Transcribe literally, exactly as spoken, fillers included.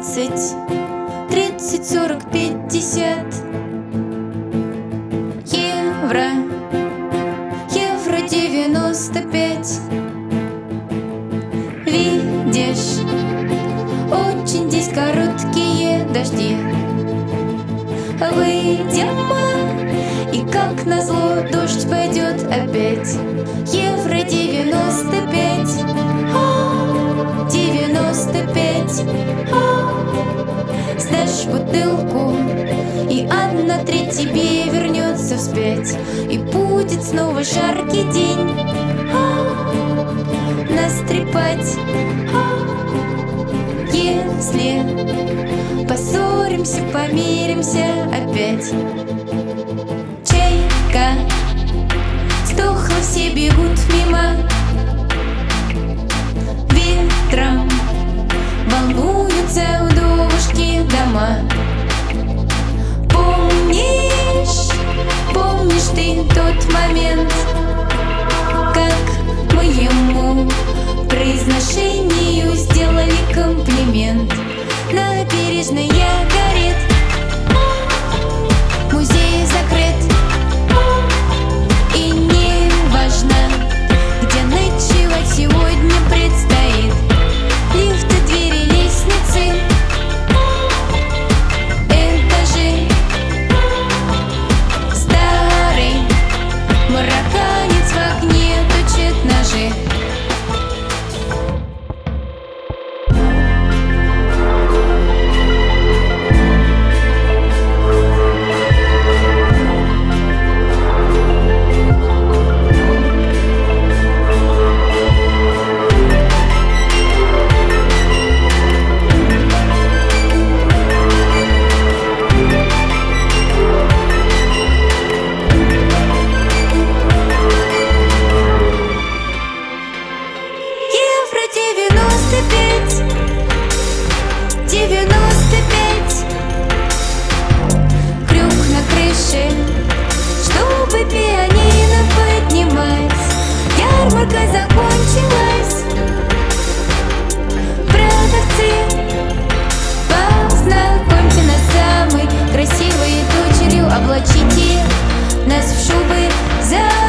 двадцать, тридцать, сорок, пятьдесят. Евро, евро девяносто пять. Видишь, очень здесь короткие дожди. Выйдем мы, и как назло дождь пойдет опять. Евро девяносто пять, а, девяносто пять, а. Сдашь бутылку, и одна треть тебе вернется вспять. И будет снова жаркий день, а, настрепать, а. Если поссоримся, помиримся опять. Чайка сдохла, все бегут мимо. Ветром волнуются вдовушки дома. Помнишь, помнишь ты тот момент, как мы ему произношению сделали комплимент? Набережная горит, музей закрыт, и не важно, где ночевать сегодня предстоит. Лифты, двери, лестницы, этажи. Старый марокканец в окне точит ножи. девяносто пять. Крюк на крыше, чтобы пианино поднимать. Ярмарка закончилась. Продавцы, познакомьте нас с самой красивой дочерью. Облачите нас в шубы за